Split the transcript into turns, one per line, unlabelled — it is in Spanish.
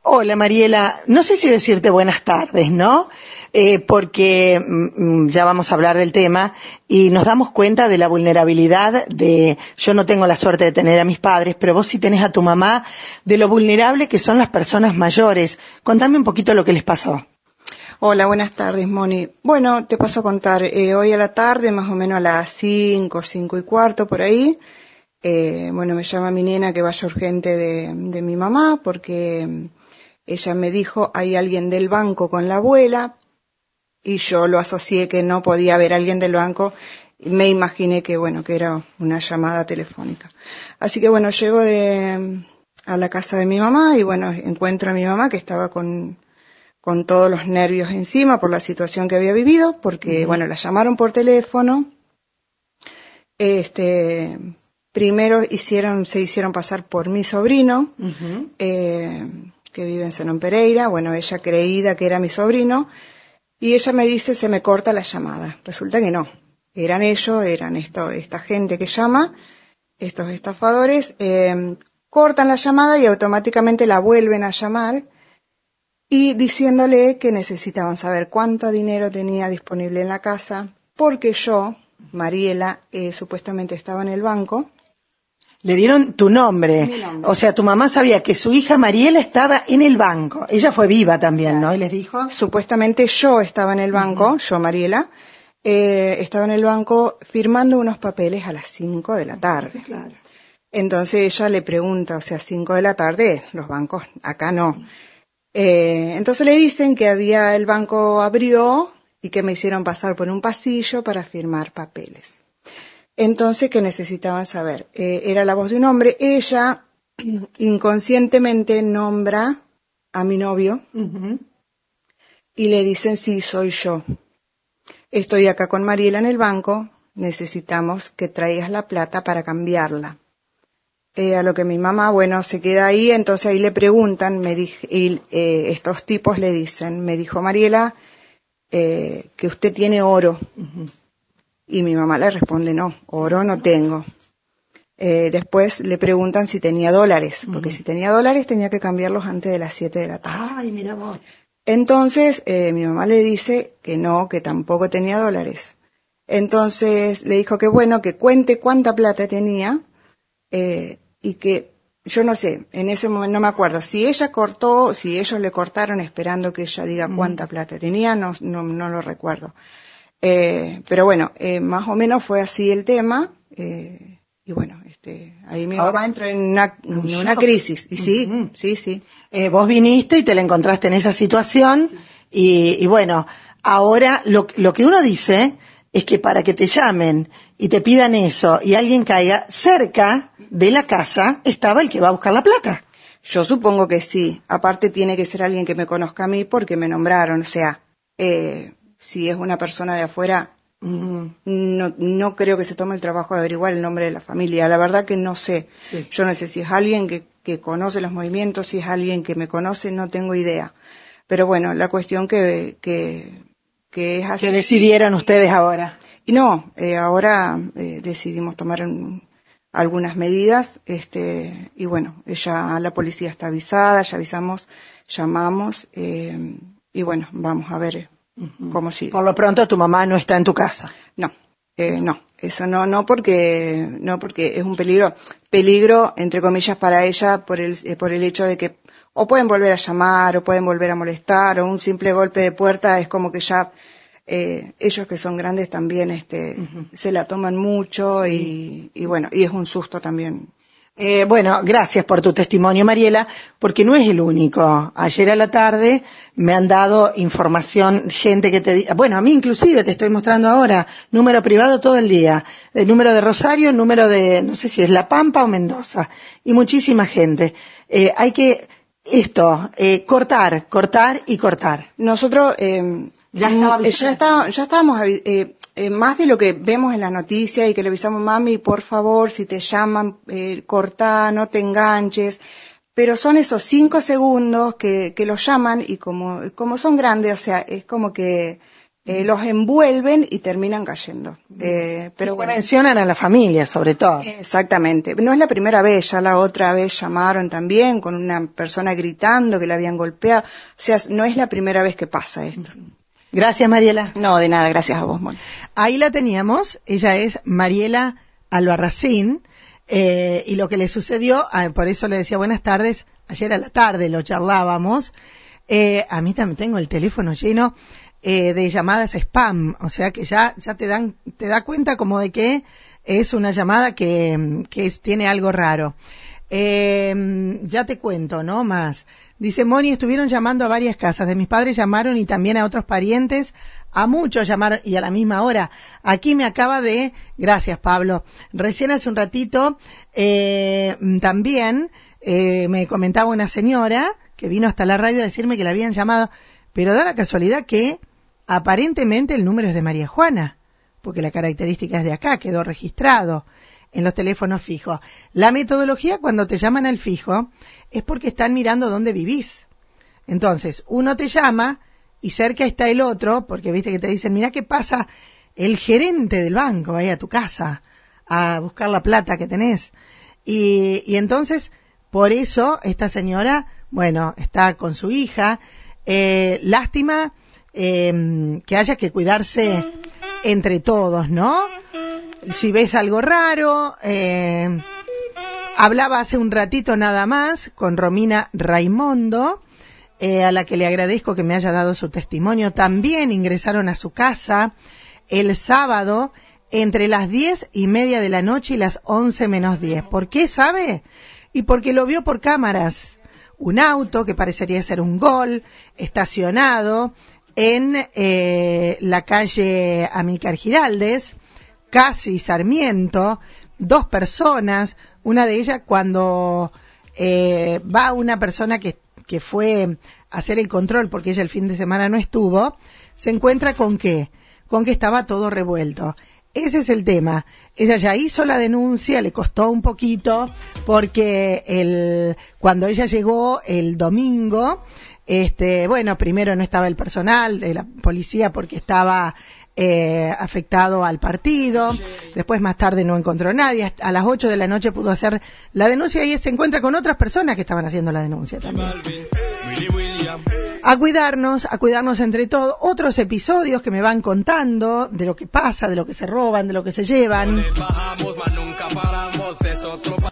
Hola Mariela, no sé si decirte buenas tardes, ¿no? Porque ya vamos a hablar del tema y nos damos cuenta de la vulnerabilidad yo no tengo la suerte de tener a mis padres, pero vos sí tenés a tu mamá, de lo vulnerable que son las personas mayores. Contame un poquito lo que les pasó.
Hola, buenas tardes, Moni. Bueno, te paso a contar. Hoy a la tarde, más o menos a las 5, 5:15, por ahí, me llama mi nena que vaya urgente de mi mamá porque ella me dijo, hay alguien del banco con la abuela, y yo lo asocié que no podía haber alguien del banco, y me imaginé que era una llamada telefónica. Así que llego a la casa de mi mamá y encuentro a mi mamá que estaba con todos los nervios encima por la situación que había vivido, porque, la llamaron por teléfono. Primero se hicieron pasar por mi sobrino, que vive en Zenón Pereira. Ella creída que era mi sobrino, y ella me dice, se me corta la llamada. Resulta que no, eran ellos, esta gente que llama, estos estafadores, cortan la llamada y automáticamente la vuelven a llamar, y diciéndole que necesitaban saber cuánto dinero tenía disponible en la casa, porque yo, Mariela, supuestamente estaba en el banco.
Le dieron tu nombre.
Mi nombre.
O sea, tu mamá sabía que su hija Mariela estaba en el banco. Ella fue viva también, claro, ¿no? Y les dijo.
Supuestamente yo estaba en el banco, yo, Mariela, estaba en el banco firmando unos papeles a las 5 de la tarde.
Claro.
Entonces ella le pregunta, 5 de la tarde, los bancos, acá no. Entonces le dicen que el banco abrió y que me hicieron pasar por un pasillo para firmar papeles. Entonces, ¿qué necesitaban saber? Era la voz de un hombre. Ella inconscientemente nombra a mi novio y le dicen, sí, soy yo. Estoy acá con Mariela en el banco, necesitamos que traigas la plata para cambiarla. A lo que mi mamá, se queda ahí. Entonces ahí le preguntan, estos tipos le dicen, me dijo Mariela, que usted tiene oro. Y mi mamá le responde, no, oro no tengo. Después le preguntan si tenía dólares, porque si tenía dólares tenía que cambiarlos antes de las 7 de la tarde.
Ay, mira vos.
Entonces mi mamá le dice que no, que tampoco tenía dólares. Entonces le dijo que cuente cuánta plata tenía, y que, yo no sé, en ese momento no me acuerdo, si ellos le cortaron esperando que ella diga cuánta plata tenía, no lo recuerdo. Pero más o menos fue así el tema, ahí mi mamá entró en una crisis, y sí.
Vos viniste y te la encontraste en esa situación, sí. y ahora lo que uno dice es que para que te llamen y te pidan eso y alguien caiga cerca de la casa, estaba el que va a buscar la plata.
Yo supongo que sí. Aparte tiene que ser alguien que me conozca a mí porque me nombraron. Si es una persona de afuera, no creo que se tome el trabajo de averiguar el nombre de la familia. La verdad que no sé. Sí. Yo no sé si es alguien que conoce los movimientos, si es alguien que me conoce, no tengo idea. Pero la cuestión que es así.
¿Qué decidieron ustedes ahora?
Y no, ahora decidimos tomar algunas medidas, la policía está avisada, ya avisamos, llamamos, vamos a ver cómo sigue.
Por lo pronto tu mamá no está en tu casa.
No, eso no porque es un peligro entre comillas para ella por el hecho de que o pueden volver a llamar, o pueden volver a molestar, o un simple golpe de puerta es como que ya ellos que son grandes también se la toman mucho, y es un susto también.
Gracias por tu testimonio, Mariela, porque no es el único. Ayer a la tarde me han dado información, gente que a mí inclusive te estoy mostrando ahora, número privado todo el día, el número de Rosario, el número de, no sé si es La Pampa o Mendoza, y muchísima gente. Hay que, cortar y cortar.
Nosotros, ya estábamos, más de lo que vemos en las noticias y que le avisamos, mami, por favor, si te llaman, cortá, no te enganches. Pero son esos 5 segundos que los llaman, y como son grandes, es como que los envuelven y terminan cayendo. Pero bueno,
mencionan a la familia, sobre todo.
Exactamente. No es la primera vez, ya la otra vez llamaron también con una persona gritando que la habían golpeado. O sea, no es la primera vez que pasa esto.
Gracias, Mariela.
No, de nada, gracias a vos, Moni.
Ahí la teníamos, ella es Mariela Albarracín, y lo que le sucedió, por eso le decía buenas tardes, ayer a la tarde lo charlábamos, a mí también tengo el teléfono lleno de llamadas spam, o sea que ya te da cuenta como de que es una llamada que tiene algo raro. Ya te cuento, ¿no? Más. Dice Moni, estuvieron llamando a varias casas, de mis padres llamaron y también a otros parientes, a muchos llamaron y a la misma hora. Aquí me acaba de, gracias Pablo, recién hace un ratito, también me comentaba una señora que vino hasta la radio a decirme que la habían llamado, pero da la casualidad que aparentemente el número es de María Juana, porque la característica es de acá, quedó registrado en los teléfonos fijos. La metodología cuando te llaman al fijo es porque están mirando dónde vivís. Entonces, uno te llama y cerca está el otro, porque viste que te dicen, mirá qué pasa, el gerente del banco va a ir a tu casa a buscar la plata que tenés. Y entonces, por eso, esta señora, bueno, está con su hija. Lástima que haya que cuidarse entre todos, ¿no? Si ves algo raro, hablaba hace un ratito nada más con Romina Raimondo, a la que le agradezco que me haya dado su testimonio. También ingresaron a su casa el sábado entre las 10:30 de la noche y las 11 menos 10. ¿Por qué sabe? Y porque lo vio por cámaras. Un auto que parecería ser un Gol, estacionado en la calle Amílcar Giraldes, casi Sarmiento, 2 personas, una de ellas cuando va una persona que fue a hacer el control, porque ella el fin de semana no estuvo, se encuentra con que estaba todo revuelto. Ese es el tema. Ella ya hizo la denuncia, le costó un poquito, porque cuando ella llegó el domingo, bueno, primero no estaba el personal de la policía porque estaba afectado al partido, después más tarde no encontró nadie, a las 8 de la noche pudo hacer la denuncia y se encuentra con otras personas que estaban haciendo la denuncia también. A cuidarnos entre todos. Otros episodios que me van contando de lo que pasa, de lo que se roban, de lo que se llevan.